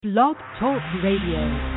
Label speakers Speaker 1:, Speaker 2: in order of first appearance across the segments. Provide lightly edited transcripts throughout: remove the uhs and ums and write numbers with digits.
Speaker 1: Blog Talk Radio.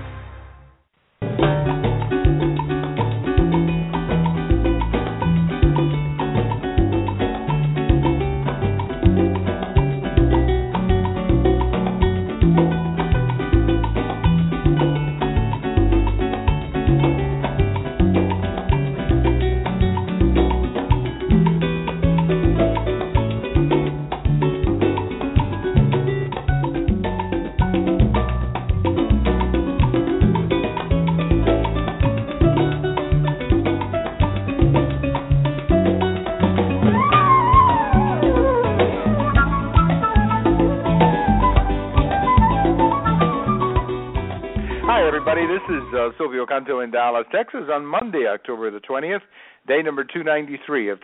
Speaker 2: Silvio Canto in Dallas, Texas, on Monday, October the 20th, day number 293 of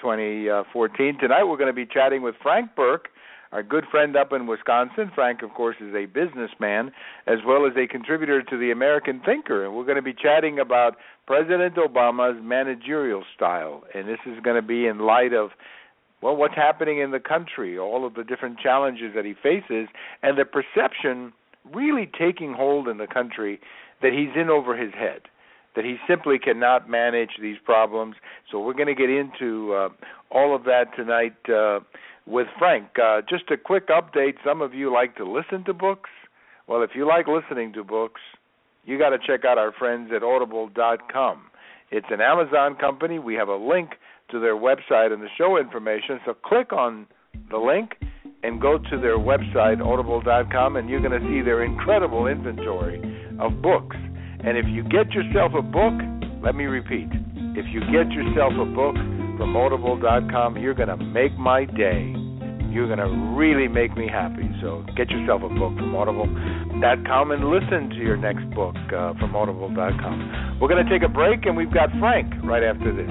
Speaker 2: 2014. Tonight we're going to be chatting with Frank Burke, our good friend up in Wisconsin. Frank, of course, is a businessman as well as a contributor to the American Thinker, and we're going to be chatting about President Obama's managerial style, and this is going to be in light of what's happening in the country, all of the different challenges that he faces, and the perception really taking hold in the country that he's in over his head, that he simply cannot manage these problems. So we're going to get into all of that tonight with Frank. Just a quick update. Some of you like to listen to books. Well, if you like listening to books, you got to check out our friends at Audible.com. It's an Amazon company. We have a link to their website and the show information. So click on the link and go to their website, Audible.com, and you're going to see their incredible inventory of books. And if you get yourself a book, let me repeat, if you get yourself a book from Audible.com, you're going to make my day. You're going to really make me happy. So get yourself a book from Audible.com and listen to your next book from Audible.com. We're going to take a break, and we've got Frank right after this.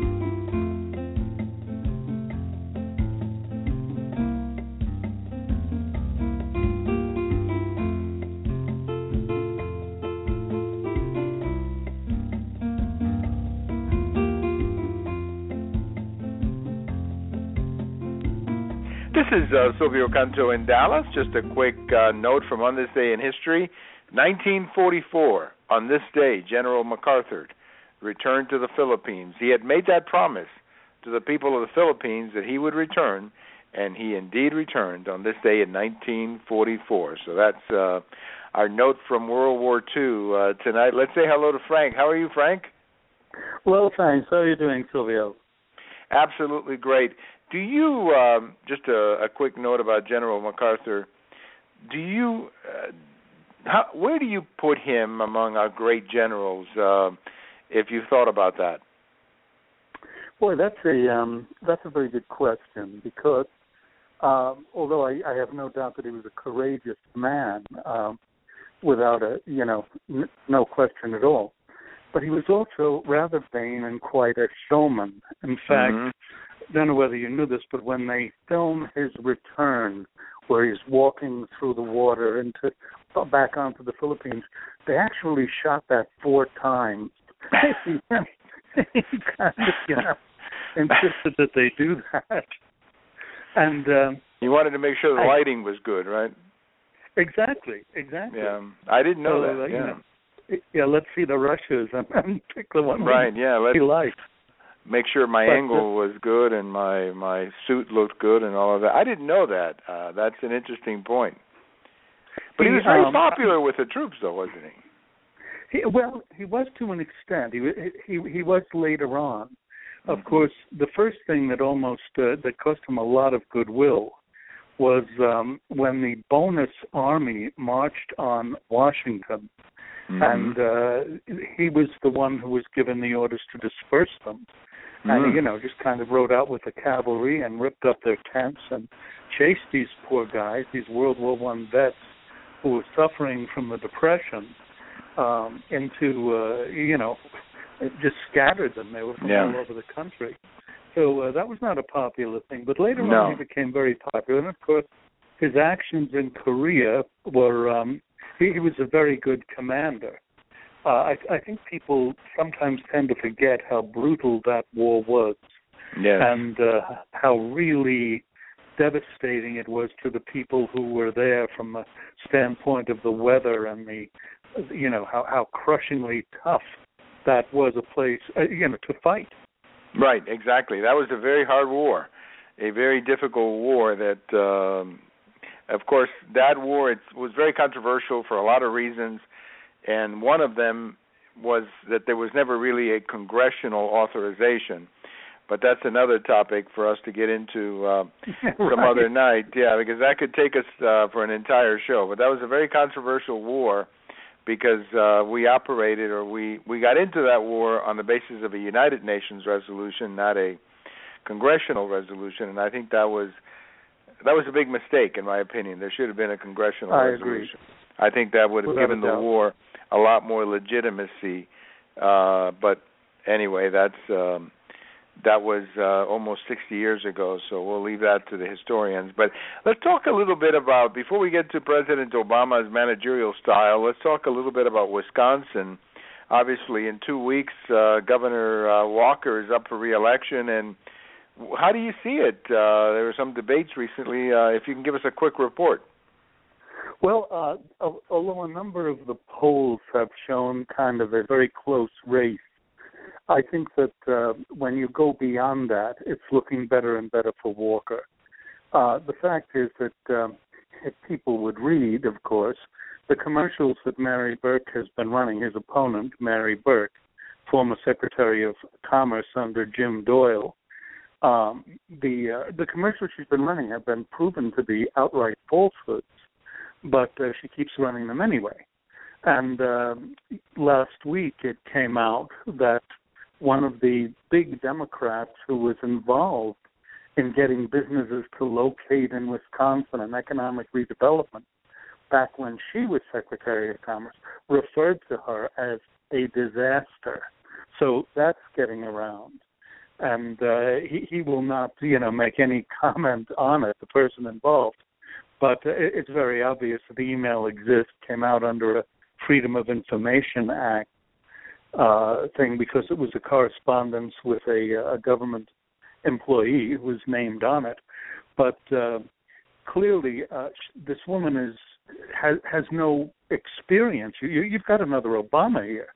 Speaker 2: This is Silvio Canto in Dallas. Just a quick note from on this day in history. 1944, on this day, General MacArthur returned to the Philippines. He had made that promise to the people of the Philippines that he would return, and he indeed returned on this day in 1944. So that's our note from World War II tonight. Let's say hello to Frank. How are you, Frank?
Speaker 3: Well, thanks. How are you doing, Silvio?
Speaker 2: Absolutely great. Do you, just a quick note about General MacArthur, do you, where do you put him among our great generals, if you've thought about that?
Speaker 3: Boy, that's a very good question, because although I have no doubt that he was a courageous man, without no question at all, but he was also rather vain and quite a showman. In fact, I don't know whether you knew this, but when they film his return, where he's walking through the water back onto the Philippines, they actually shot that 4 times. He kind of, insisted that they do that. And
Speaker 2: he wanted to make sure the lighting was good, right?
Speaker 3: Exactly.
Speaker 2: Yeah, I didn't know that.
Speaker 3: Yeah, let's see the rushes and pick the one he likes.
Speaker 2: Make sure my angle was good and my suit looked good and all of that. I didn't know that. That's an interesting point. But he was very popular with the troops, though, wasn't he?
Speaker 3: He was to an extent. He was later on. Of course, the first thing that that cost him a lot of goodwill was when the bonus army marched on Washington, and he was the one who was given the orders to disperse them. And he, just kind of rode out with the cavalry and ripped up their tents and chased these poor guys, these World War I vets who were suffering from the Depression, just scattered them. They were from all over the country. So that was not a popular thing. But later on he became very popular. And, of course, his actions in Korea were, he was a very good commander. I think people sometimes tend to forget how brutal that war was, and how really devastating it was to the people who were there from the standpoint of the weather and the, how crushingly tough that was a place, to fight.
Speaker 2: Right, exactly. That was a very hard war, a very difficult war that, of course, that war, it was very controversial for a lot of reasons, and one of them was that there was never really a congressional authorization. But that's another topic for us to get into some other night. Yeah, because that could take us for an entire show. But that was a very controversial war because we operated, or we got into that war on the basis of a United Nations resolution, not a congressional resolution. And I think that was a big mistake, in my opinion. There should have been a congressional resolution.
Speaker 3: Agree.
Speaker 2: I think that would have given the war a lot more legitimacy. But anyway, that was almost 60 years ago, so we'll leave that to the historians. But let's talk a little bit about, before we get to President Obama's managerial style, let's talk a little bit about Wisconsin. Obviously, in 2 weeks, Governor Walker is up for re-election, and how do you see it? There were some debates recently. If you can give us a quick report.
Speaker 3: Well, although a number of the polls have shown kind of a very close race, I think that when you go beyond that, it's looking better and better for Walker. The fact is that if people would read, of course, the commercials that Mary Burke has been running, his opponent, Mary Burke, former Secretary of Commerce under Jim Doyle, the commercials she's been running have been proven to be outright falsehoods, but she keeps running them anyway. And last week it came out that one of the big Democrats who was involved in getting businesses to locate in Wisconsin and economic redevelopment back when she was Secretary of Commerce referred to her as a disaster. So that's getting around. And he will not, make any comment on it, the person involved. But it's very obvious that the email exists, came out under a Freedom of Information Act thing because it was a correspondence with a government employee who was named on it. But clearly, this woman has no experience. You've got another Obama here.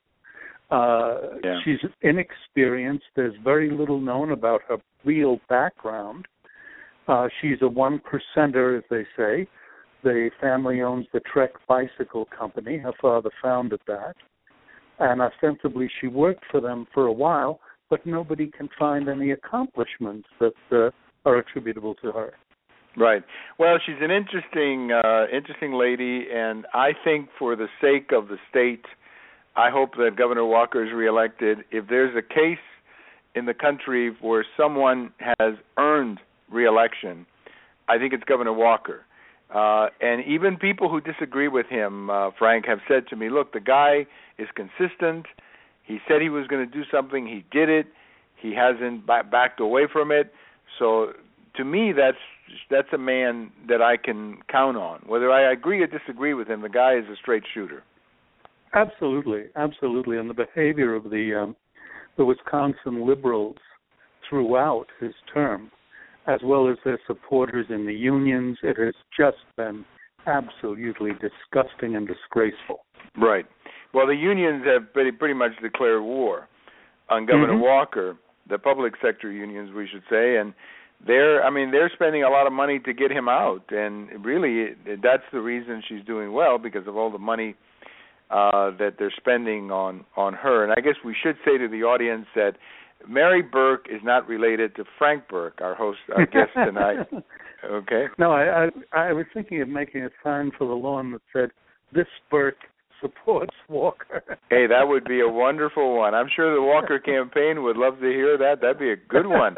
Speaker 3: She's inexperienced. There's very little known about her real background. She's a one-percenter, as they say. The family owns the Trek Bicycle Company. Her father founded that. And ostensibly she worked for them for a while, but nobody can find any accomplishments that are attributable to her.
Speaker 2: Right. Well, she's an interesting lady, and I think for the sake of the state, I hope that Governor Walker is reelected. If there's a case in the country where someone has earned reelection, I think it's Governor Walker. And even people who disagree with him, Frank, have said to me, look, the guy is consistent. He said he was going to do something. He did it. He hasn't backed away from it. So to me, that's a man that I can count on. Whether I agree or disagree with him, the guy is a straight shooter.
Speaker 3: Absolutely. And the behavior of the Wisconsin liberals throughout his term, as well as their supporters in the unions, it has just been absolutely disgusting and disgraceful.
Speaker 2: Right. Well, the unions have pretty much declared war on Governor Walker, the public sector unions, we should say, and they're spending a lot of money to get him out, and really that's the reason she's doing well, because of all the money that they're spending on her. And I guess we should say to the audience that Mary Burke is not related to Frank Burke, our guest tonight. Okay?
Speaker 3: No, I was thinking of making a sign for the lawn that said, "This Burke supports Walker."
Speaker 2: Hey, that would be a wonderful one. I'm sure the Walker campaign would love to hear that. That'd be a good one.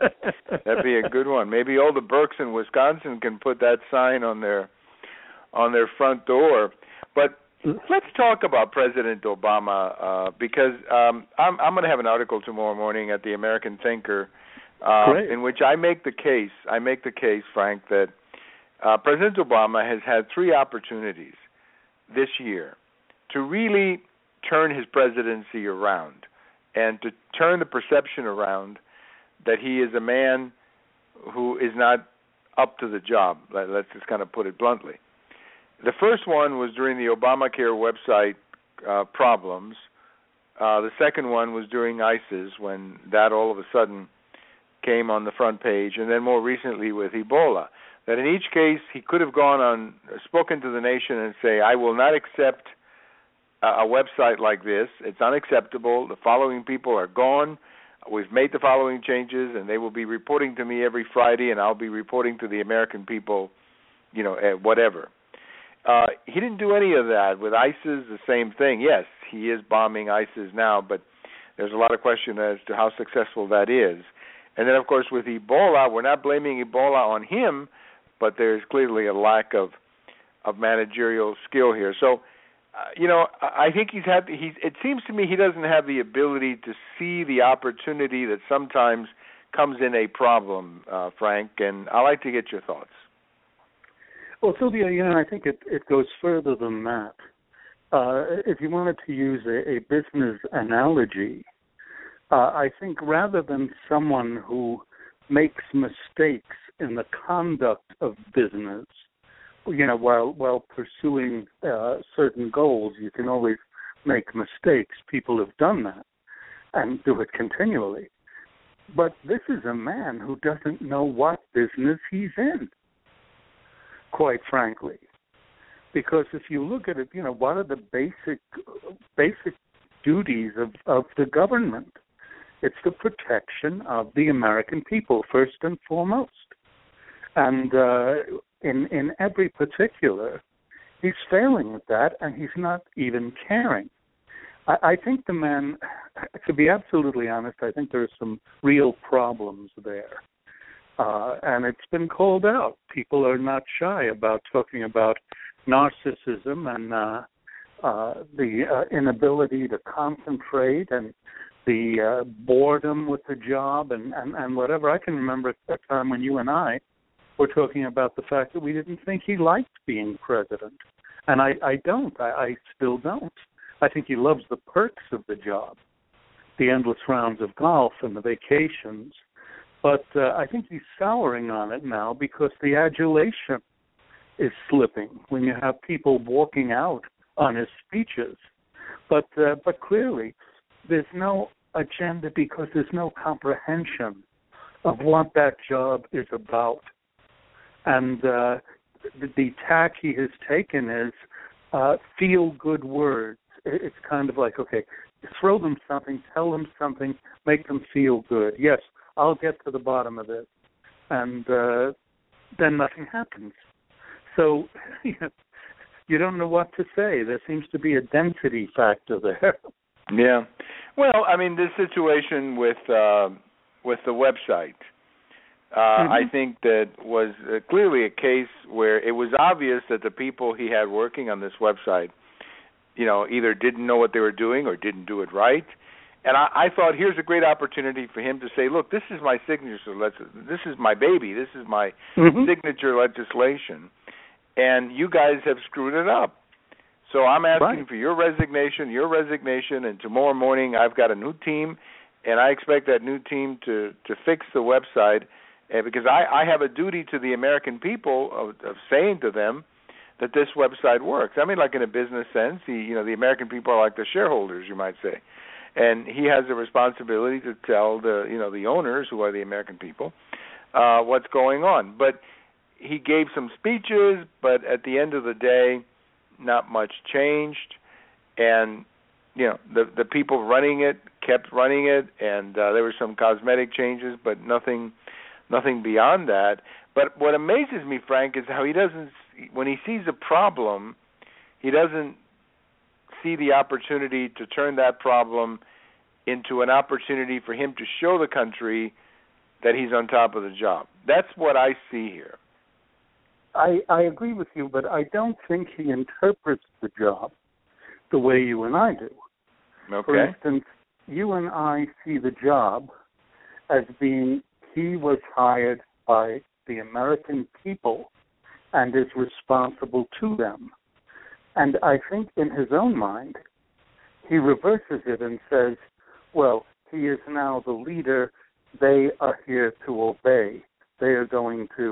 Speaker 2: Maybe all the Burkes in Wisconsin can put that sign on their front door. But let's talk about President Obama because I'm going to have an article tomorrow morning at the American Thinker in which I make the case, Frank, that President Obama has had 3 opportunities this year to really turn his presidency around and to turn the perception around that he is a man who is not up to the job. Let's just kind of put it bluntly. The first one was during the Obamacare website problems. The second one was during ISIS, when that all of a sudden came on the front page, and then more recently with Ebola. That in each case he could have gone on, spoken to the nation and say, I will not accept a website like this. It's unacceptable. The following people are gone. We've made the following changes, and they will be reporting to me every Friday, and I'll be reporting to the American people, whatever. He didn't do any of that. With ISIS, the same thing. Yes, he is bombing ISIS now, but there's a lot of question as to how successful that is. And then, of course, with Ebola, we're not blaming Ebola on him, but there's clearly a lack of managerial skill here. So, I think it seems to me he doesn't have the ability to see the opportunity that sometimes comes in a problem, Frank, and I'd like to get your thoughts.
Speaker 3: Well, Sylvia, I think it goes further than that. If you wanted to use a business analogy, I think rather than someone who makes mistakes in the conduct of business, while pursuing certain goals, you can always make mistakes. People have done that and do it continually. But this is a man who doesn't know what business he's in, quite frankly. Because if you look at it, what are the basic duties of the government? It's the protection of the American people, first and foremost. And in every particular, he's failing at that, and he's not even caring. I think the man, to be absolutely honest, I think there are some real problems there. And it's been called out. People are not shy about talking about narcissism and the inability to concentrate and the boredom with the job and whatever. I can remember a time when you and I were talking about the fact that we didn't think he liked being president. And I don't. I still don't. I think he loves the perks of the job, the endless rounds of golf and the vacations. But I think he's souring on it now because the adulation is slipping when you have people walking out on his speeches. But clearly, there's no agenda because there's no comprehension of what that job is about. And the tack he has taken is feel-good words. It's kind of like, okay, throw them something, tell them something, make them feel good. Yes, I'll get to the bottom of this. And then nothing happens. So you don't know what to say. There seems to be a density factor there.
Speaker 2: Yeah. Well, I mean, this situation with the website, I think that was clearly a case where it was obvious that the people he had working on this website, either didn't know what they were doing or didn't do it right. And I thought, here's a great opportunity for him to say, look, this is my signature. This is my baby. This is my signature legislation. And you guys have screwed it up. So I'm asking for your resignation, and tomorrow morning I've got a new team, and I expect that new team to fix the website, because I have a duty to the American people of saying to them that this website works. I mean, like in a business sense, the American people are like the shareholders, you might say. And he has a responsibility to tell the owners, who are the American people, what's going on. But he gave some speeches, but at the end of the day, not much changed. And the people running it kept running it, and there were some cosmetic changes, but nothing beyond that. But what amazes me, Frank, is how when he sees a problem, he doesn't see the opportunity to turn that problem into an opportunity for him to show the country that he's on top of the job. That's what I see here.
Speaker 3: I agree with you, but I don't think he interprets the job the way you and I do.
Speaker 2: Okay.
Speaker 3: For instance, you and I see the job as being he was hired by the American people and is responsible to them. And I think in his own mind, he reverses it and says, well, he is now the leader. They are here to obey. They are going to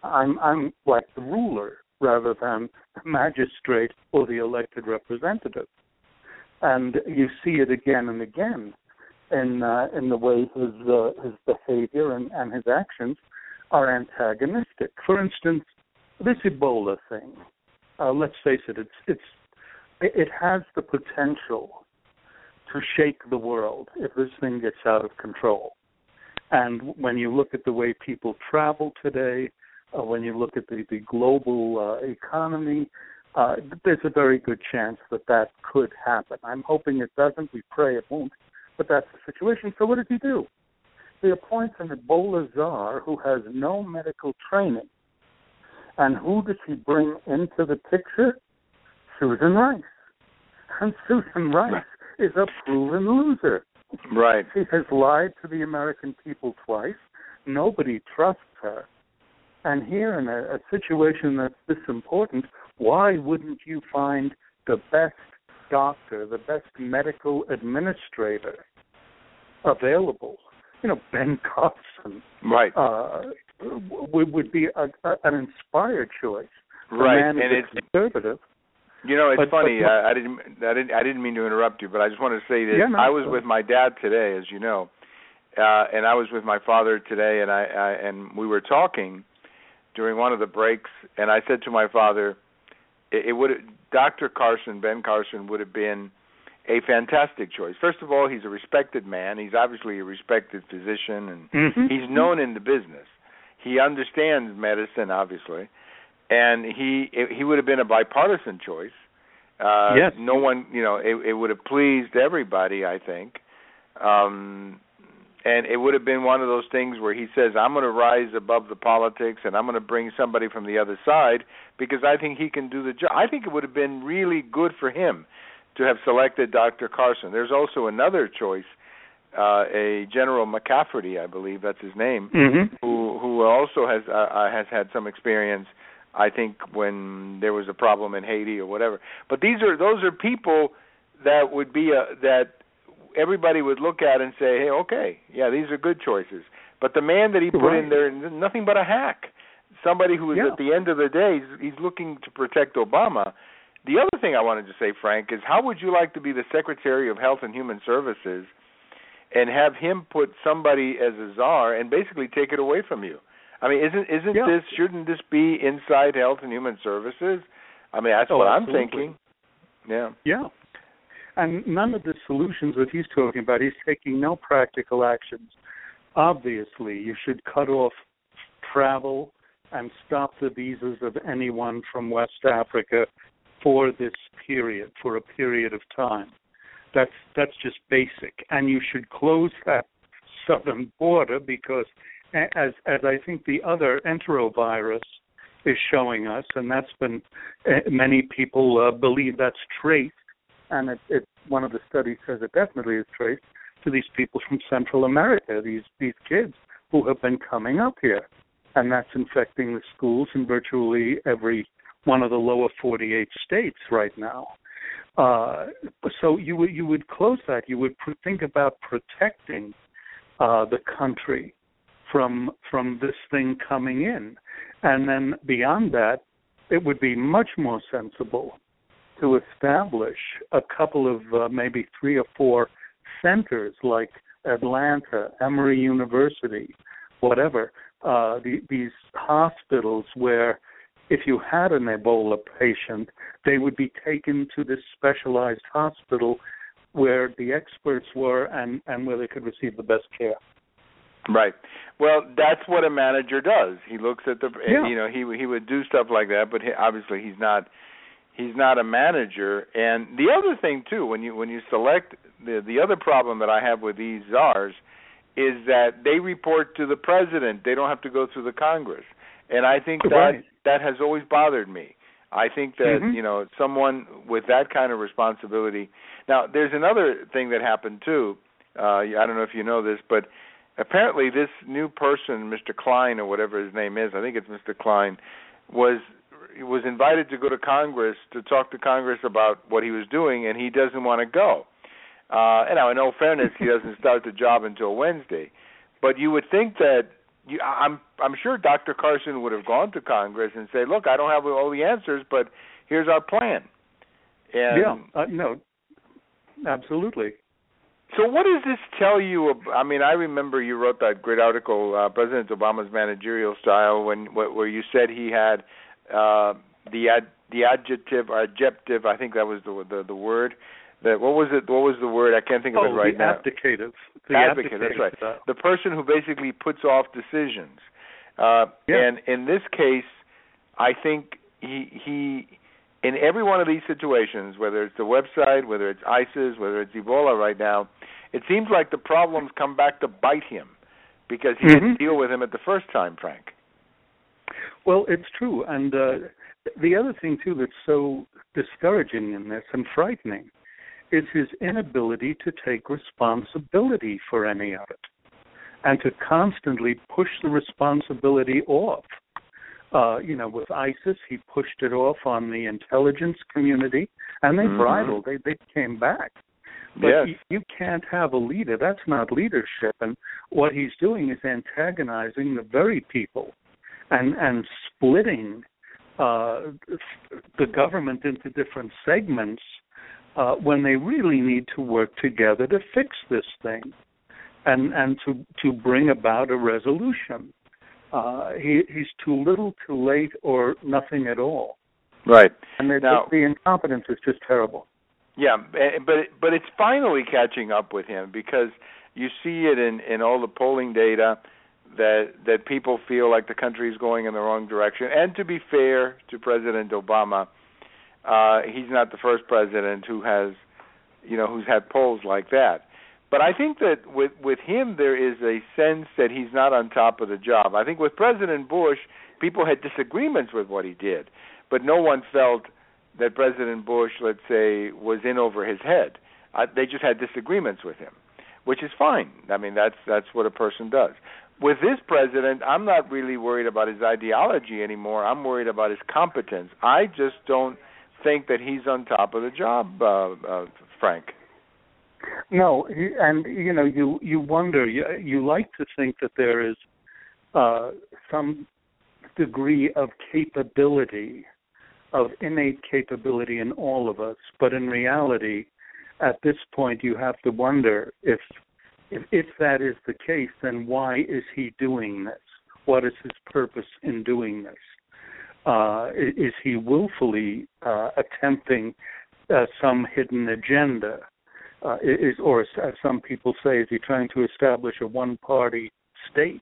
Speaker 3: I'm like the ruler rather than the magistrate or the elected representative. And you see it again and again in the way his behavior and his actions are antagonistic. For instance, this Ebola thing. Let's face it, it has the potential to shake the world if this thing gets out of control. And when you look at the way people travel today, when you look at the global economy, there's a very good chance that could happen. I'm hoping it doesn't. We pray it won't. But that's the situation. So what does he do? He appoints an Ebola czar who has no medical training. And who does he bring into the picture? Susan Rice. And Susan Rice is a proven loser.
Speaker 2: Right.
Speaker 3: She has lied to the American people twice. Nobody trusts her. And here in a situation that's this important, why wouldn't you find the best doctor, the best medical administrator available? Ben Carson.
Speaker 2: Right.
Speaker 3: Would be an inspired choice.
Speaker 2: Right,
Speaker 3: and it's conservative.
Speaker 2: It's funny. I didn't mean to interrupt you, but I just want to say that I was with my dad today, as you know, and I was with my father today, and we were talking during one of the breaks, and I said to my father, Dr. Carson, Ben Carson, would have been a fantastic choice. First of all, he's a respected man. He's obviously a respected physician, and he's known in the business. He understands medicine, obviously, and he would have been a bipartisan choice.
Speaker 3: Yes.
Speaker 2: No one, it would have pleased everybody, I think. And it would have been one of those things where he says, I'm going to rise above the politics and I'm going to bring somebody from the other side because I think he can do the job. I think it would have been really good for him to have selected Dr. Carson. There's also another choice, a General McCafferty, I believe that's his name, who also has had some experience, I think, when there was a problem in Haiti or whatever. But those are people that would be that everybody would look at and say, hey, okay, yeah, these are good choices. But the man that he put in there, nothing but a hack. Somebody who is at the end of the day, he's looking to protect Obama. The other thing I wanted to say, Frank, is how would you like to be the Secretary of Health and Human Services and have him put somebody as a czar and basically take it away from you? I mean, shouldn't this be inside Health and Human Services? I mean, that's what I'm thinking. Yeah.
Speaker 3: Yeah. And none of the solutions that he's talking about, he's taking no practical actions. Obviously, you should cut off travel and stop the visas of anyone from West Africa for this period, for a period of time. That's just basic. And you should close that southern border because, as I think the other enterovirus is showing us, and that's been, many people believe that's traced, and one of the studies says it definitely is traced to these people from Central America, these kids who have been coming up here. And that's infecting the schools in virtually every one of the lower 48 states right now. So you would close that. You would think about protecting the country from this thing coming in. And then beyond that, it would be much more sensible to establish a couple of maybe 3 or 4 centers like Atlanta, Emory University, whatever, these hospitals where if you had an Ebola patient, they would be taken to this specialized hospital where the experts were and where they could receive the best care.
Speaker 2: Right. Well, that's what a manager does. He looks at he would do stuff like that, but obviously he's not a manager. And the other thing too, when you select the other problem that I have with these czars is that they report to the president. They don't have to go through the Congress. And I think that has always bothered me. I think that someone with that kind of responsibility. Now, there's another thing that happened too. I don't know if you know this, but apparently this new person, Mr. Klein or whatever his name is, I think it's Mr. Klein, was invited to go to Congress to talk to Congress about what he was doing, and he doesn't want to go. And now, in all fairness, he doesn't start the job until Wednesday. But you would think that I'm sure Dr. Carson would have gone to Congress and say, "Look, I don't have all the answers, but here's our plan." And
Speaker 3: no, absolutely.
Speaker 2: So what does this tell you? I mean, I remember you wrote that great article, President Obama's Managerial Style, where you said he had the adjective or adjective. I think that was the word. What was it? What was the word? I can't think of it right now.
Speaker 3: Abdicative.
Speaker 2: Abdicative. That's right.
Speaker 3: Style.
Speaker 2: The person who basically puts off decisions. And in this case, I think he in every one of these situations, whether it's the website, whether it's ISIS, whether it's Ebola right now, it seems like the problems come back to bite him because he didn't deal with them at the first time, Frank.
Speaker 3: Well, it's true. And the other thing, too, that's so discouraging in this and frightening is his inability to take responsibility for any of it and to constantly push the responsibility off. With ISIS, he pushed it off on the intelligence community, and they bridled. They came back. But you can't have a leader. That's not leadership. And what he's doing is antagonizing the very people and splitting the government into different segments when they really need to work together to fix this thing and to bring about a resolution. He's too little, too late, or nothing at all.
Speaker 2: Right.
Speaker 3: And the incompetence is just terrible.
Speaker 2: Yeah, but it's finally catching up with him because you see it in all the polling data that people feel like the country is going in the wrong direction. And to be fair to President Obama, he's not the first president who has, who's had polls like that. But I think that with him there is a sense that he's not on top of the job. I think with President Bush, people had disagreements with what he did, but no one felt that President Bush, let's say, was in over his head. They just had disagreements with him, which is fine. I mean, that's what a person does. With this president, I'm not really worried about his ideology anymore. I'm worried about his competence. I just don't think that he's on top of the job, Frank.
Speaker 3: No, and you wonder. You like to think that there is some degree of capability, of innate capability in all of us, but in reality, at this point, you have to wonder if that is the case, then why is he doing this? What is his purpose in doing this? Is he willfully attempting some hidden agenda? Or as some people say, is he trying to establish a one-party state?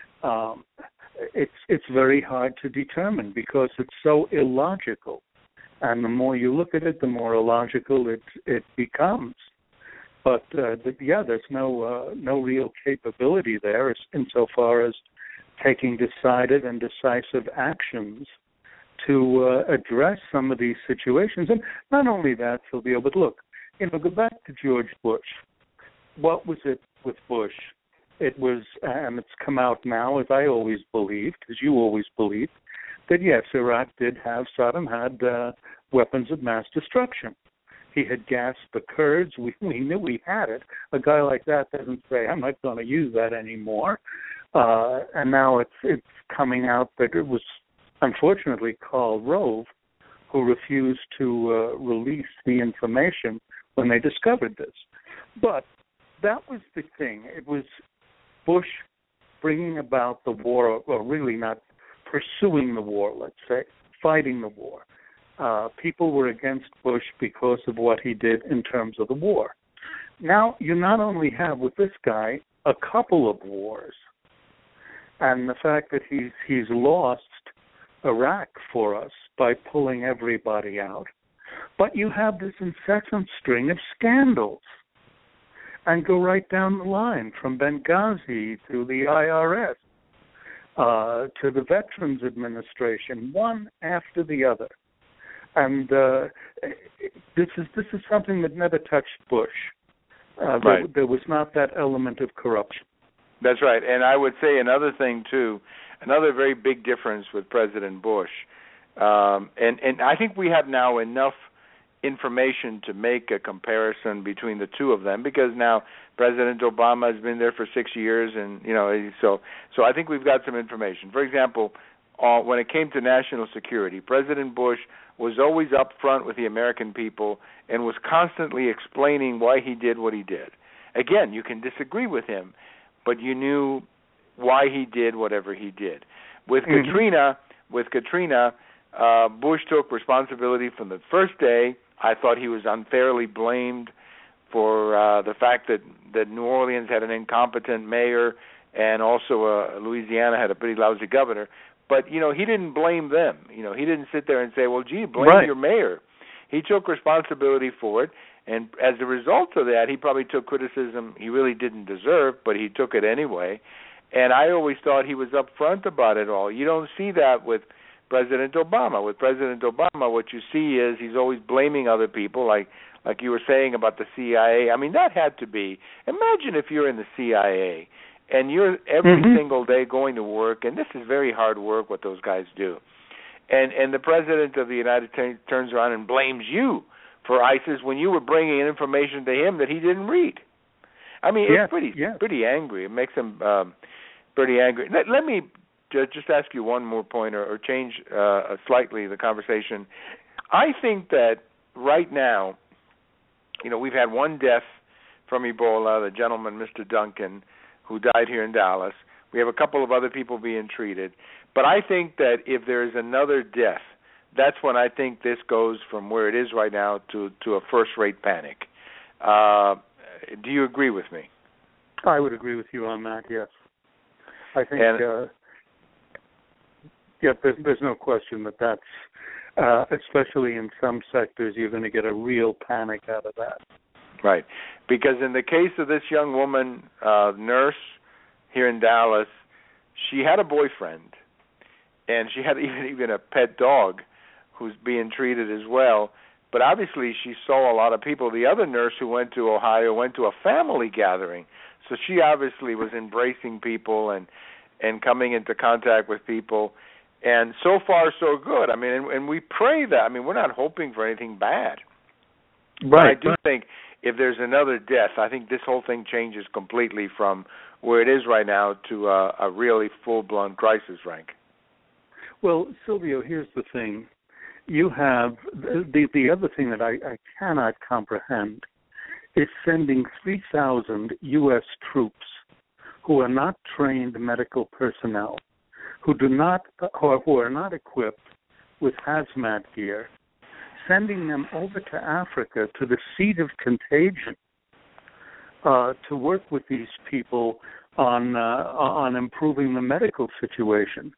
Speaker 3: It's very hard to determine because it's so illogical. And the more you look at it, the more illogical it becomes. But there's no real capability there insofar as taking decided and decisive actions to address some of these situations. And not only that, Sylvia, but look, go back to George Bush. What was it with Bush? It was, and it's come out now, as I always believed, as you always believed, that yes, Saddam had weapons of mass destruction. He had gassed the Kurds. We knew he had it. A guy like that doesn't say, I'm not going to use that anymore. And now it's coming out that it was, unfortunately, Karl Rove who refused to release the information when they discovered this. But that was the thing. It was Bush bringing about the war, or really not pursuing the war, let's say, fighting the war. People were against Bush because of what he did in terms of the war. Now, you not only have with this guy a couple of wars, and the fact that he's lost Iraq for us by pulling everybody out, but you have this incessant string of scandals, and go right down the line from Benghazi to the IRS to the Veterans Administration, one after the other. And this is something that never touched Bush.
Speaker 2: Right.
Speaker 3: There was not that element of corruption.
Speaker 2: That's right. And I would say another thing, too, another very big difference with President Bush, and I think we have now enough information to make a comparison between the two of them, because now President Obama has been there for 6 years, and so I think we've got some information. For example, when it came to national security, President Bush was always up front with the American people and was constantly explaining why he did what he did. Again, you can disagree with him, but you knew why he did whatever he did. With Katrina, Bush took responsibility from the first day. I thought he was unfairly blamed for the fact that New Orleans had an incompetent mayor, and also Louisiana had a pretty lousy governor. But, he didn't blame them. He didn't sit there and say, well, gee, blame your mayor. He took responsibility for it, and as a result of that, he probably took criticism he really didn't deserve, but he took it anyway. And I always thought he was upfront about it all. You don't see that with President Obama. With President Obama, what you see is he's always blaming other people, like you were saying about the CIA. I mean, that had to be. Imagine if you're in the CIA and you're every single day going to work, and this is very hard work what those guys do. And the President of the United States turns around and blames you for ISIS when you were bringing information to him that he didn't read. I mean, it's pretty angry. It makes him pretty angry. Let me just ask you one more point, or change slightly the conversation. I think that right now, we've had one death from Ebola, the gentleman, Mr. Duncan, who died here in Dallas. We have a couple of other people being treated. But I think that if there is another death, that's when I think this goes from where it is right now to a first-rate panic. Do you agree with me?
Speaker 3: I would agree with you on that, yes. I think, there's no question that's, especially in some sectors, you're going to get a real panic out of that.
Speaker 2: Right. Because in the case of this young woman, nurse here in Dallas, she had a boyfriend, and she had even a pet dog who's being treated as well. But obviously she saw a lot of people. The other nurse who went to Ohio went to a family gathering. So she obviously was embracing people and coming into contact with people. And so far, so good. I mean, and we pray that. I mean, we're not hoping for anything bad. Right. But I do think if there's another death, I think this whole thing changes completely from where it is right now to a really full-blown crisis, Frank.
Speaker 3: Well, Silvio, here's the thing. You have the other thing that I cannot comprehend is sending 3,000 U.S. troops who are not trained medical personnel, who are not equipped with hazmat gear, sending them over to Africa, to the seat of contagion, to work with these people on improving the medical situation.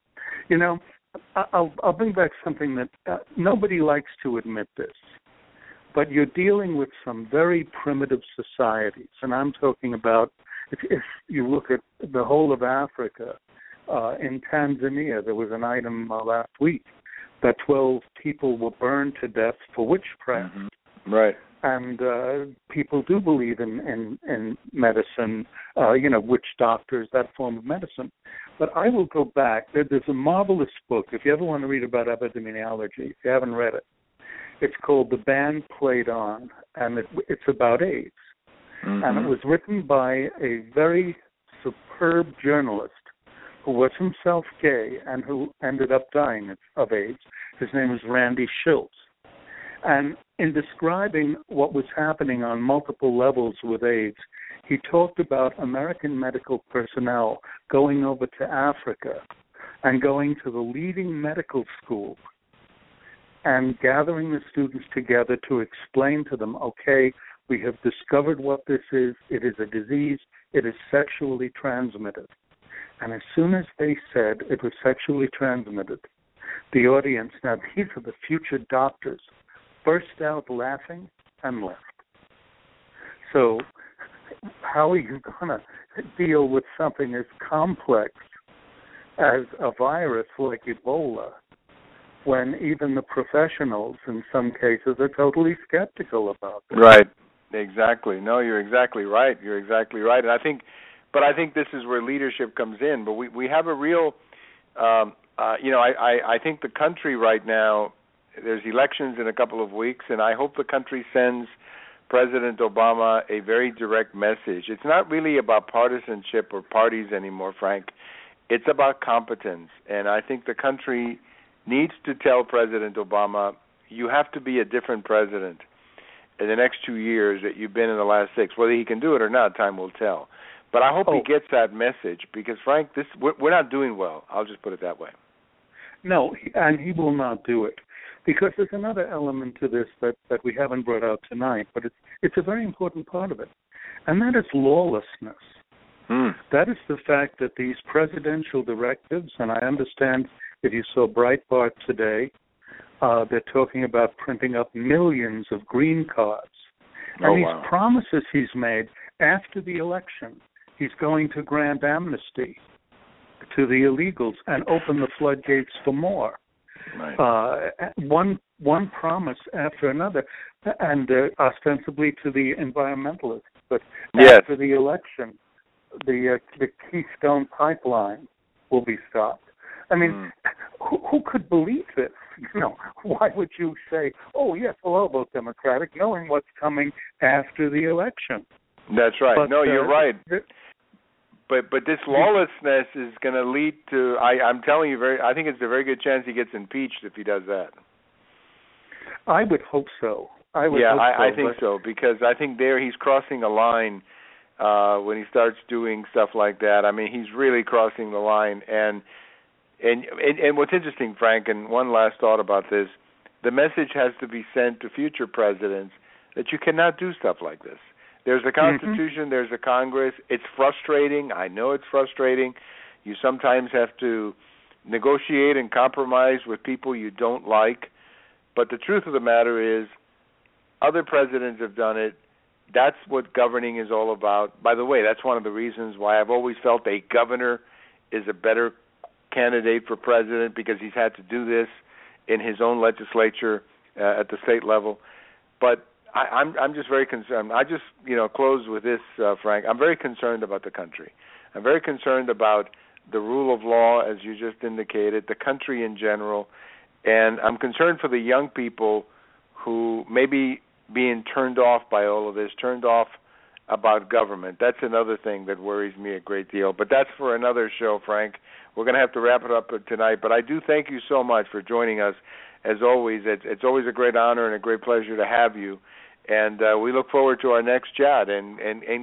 Speaker 3: I'll bring back something that nobody likes to admit this, but you're dealing with some very primitive societies, and I'm talking about if you look at the whole of Africa. In Tanzania, there was an item last week that 12 people were burned to death for witchcraft.
Speaker 2: Mm-hmm. Right.
Speaker 3: And people do believe in medicine, witch doctors, that form of medicine. But I will go back. There's a marvelous book, if you ever want to read about epidemiology, if you haven't read it. It's called The Band Played On, and it's about AIDS. Mm-hmm. And it was written by a very superb journalist who was himself gay and who ended up dying of AIDS. His name is Randy Shilts. And in describing what was happening on multiple levels with AIDS, he talked about American medical personnel going over to Africa and going to the leading medical school and gathering the students together to explain to them, okay, we have discovered what this is. It is a disease. It is sexually transmitted. And as soon as they said it was sexually transmitted, the audience, now these are the future doctors, burst out laughing and left. So how are you going to deal with something as complex as a virus like Ebola when even the professionals in some cases are totally skeptical about it?
Speaker 2: Right. Exactly. No, you're exactly right. You're exactly right. And I think this is where leadership comes in. But we have a real, I think the country right now there's elections in a couple of weeks, and I hope the country sends President Obama a very direct message. It's not really about partisanship or parties anymore, Frank. It's about competence, and I think the country needs to tell President Obama, you have to be a different president in the next 2 years that you've been in the last 6. Whether he can do it or not, time will tell. But I hope he gets that message because, Frank, we're not doing well. I'll just put it that way.
Speaker 3: No, and he will not do it. Because there's another element to this that we haven't brought out tonight, but it's a very important part of it, and that is lawlessness. That is the fact that these presidential directives, and I understand if you saw Breitbart today, they're talking about printing up millions of green cards. And these promises he's made after the election, he's going to grant amnesty to the illegals and open the floodgates for more. Right. One promise after another, and ostensibly to the environmentalists. But after the election, the Keystone Pipeline will be stopped. I mean, who could believe this? Why would you say, "Oh yes, we'll vote Democratic," knowing what's coming after the election?
Speaker 2: That's right. But, you're right. But this lawlessness is going to lead to. I'm telling you, I think it's a very good chance he gets impeached if he does that.
Speaker 3: I would hope so. I
Speaker 2: think so because I think he's crossing a line when he starts doing stuff like that. I mean, he's really crossing the line. And what's interesting, Frank, and one last thought about this: the message has to be sent to future presidents that you cannot do stuff like this. There's a Constitution, there's a Congress. It's frustrating. I know it's frustrating. You sometimes have to negotiate and compromise with people you don't like. But the truth of the matter is, other presidents have done it. That's what governing is all about. By the way, that's one of the reasons why I've always felt a governor is a better candidate for president because he's had to do this in his own legislature at the state level. But I'm just very concerned. I just, close with this, Frank. I'm very concerned about the country. I'm very concerned about the rule of law, as you just indicated, the country in general, and I'm concerned for the young people who may be being turned off by all of this, turned off about government. That's another thing that worries me a great deal. But that's for another show, Frank. We're going to have to wrap it up tonight. But I do thank you so much for joining us. As always, it's always a great honor and a great pleasure to have you. And we look forward to our next chat. And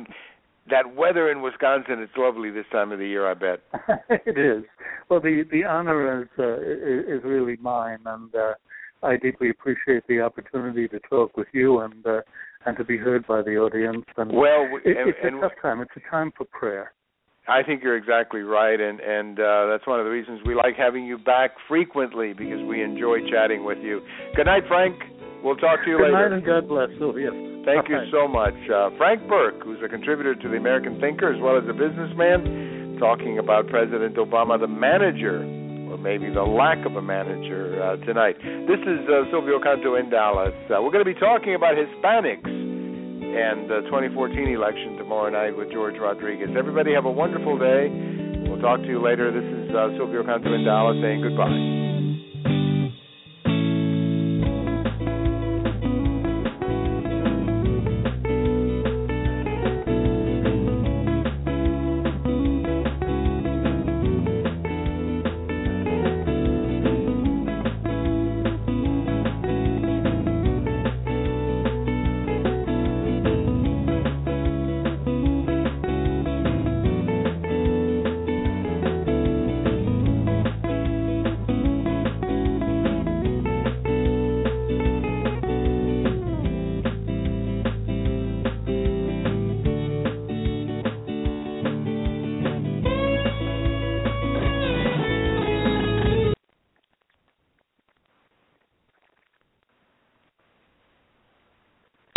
Speaker 2: that weather in Wisconsin, it's lovely this time of the year, I bet.
Speaker 3: It is. Well, the honor is really mine, and I deeply appreciate the opportunity to talk with you and to be heard by the audience. And it's a tough time. It's a time for prayer.
Speaker 2: I think you're exactly right, and that's one of the reasons we like having you back frequently because we enjoy chatting with you. Good night, Frank. We'll talk to you later.
Speaker 3: Good night and God bless. Oh, yes.
Speaker 2: Thank you so much. Frank Burke, who's a contributor to the American Thinker as well as a businessman, talking about President Obama, the manager, or maybe the lack of a manager tonight. This is Silvio Canto in Dallas. We're going to be talking about Hispanics and the 2014 election tomorrow night with George Rodriguez. Everybody have a wonderful day. We'll talk to you later. This is Silvio Canto in Dallas saying goodbye.